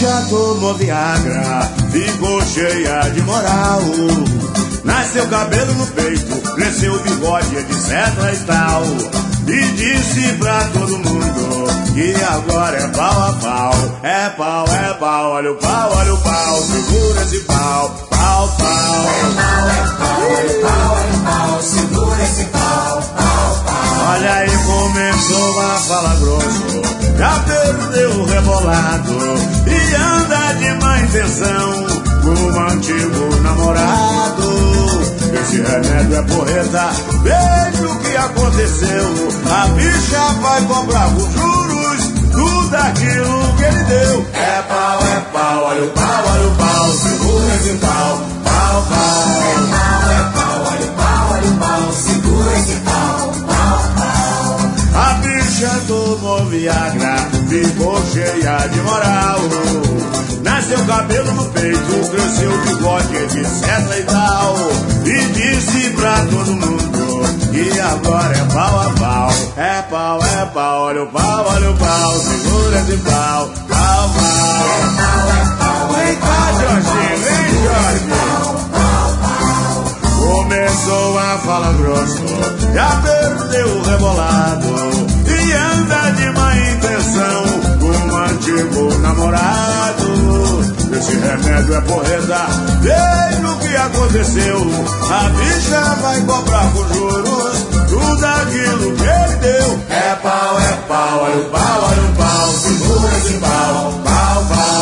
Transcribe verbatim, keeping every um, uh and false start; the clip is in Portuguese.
bicha tomou Viagra, ficou cheia de moral. Nasceu cabelo no peito, cresceu o bigode, etc e tal. E disse pra todo mundo que agora é pau a pau. É pau, é pau, olha o pau, olha o pau. Segura esse pau, pau, pau. É pau, é pau, olha o pau, olha o pau. Segura esse pau, pau, pau. Olha aí, começou a falar grosso, já perdeu o rebolado e anda de má intenção com um antigo namorado. Esse remédio é porreta, veja o que aconteceu. A bicha vai cobrar com juros tudo aquilo que ele deu. É pau, é pau, olha o pau, olha o pau. Segura esse pau, pau, pau. É pau, é pau, olha o pau, olha o pau. Segura esse pau, pau, pau. A bicha tomou Viagra, ficou cheia de moral. Nasceu cabelo no peito, cresceu o bigode, etc e tal. E disse pra todo mundo que agora é pau a pau. É pau, é pau, olha o pau, olha o pau. Segura esse pau, pau, pau. É pau, é pau, Vem cá, Jorginho, vem, Jorge. Começou a falar grosso, já perdeu o rebolado e anda de má intenção com um antigo namorado. Esse remédio é porreta, veja o que aconteceu. A bicha vai cobrar com juros tudo aquilo que ele deu. É pau, é pau, olha o pau, olha o pau. Segura esse pau, pau, pau.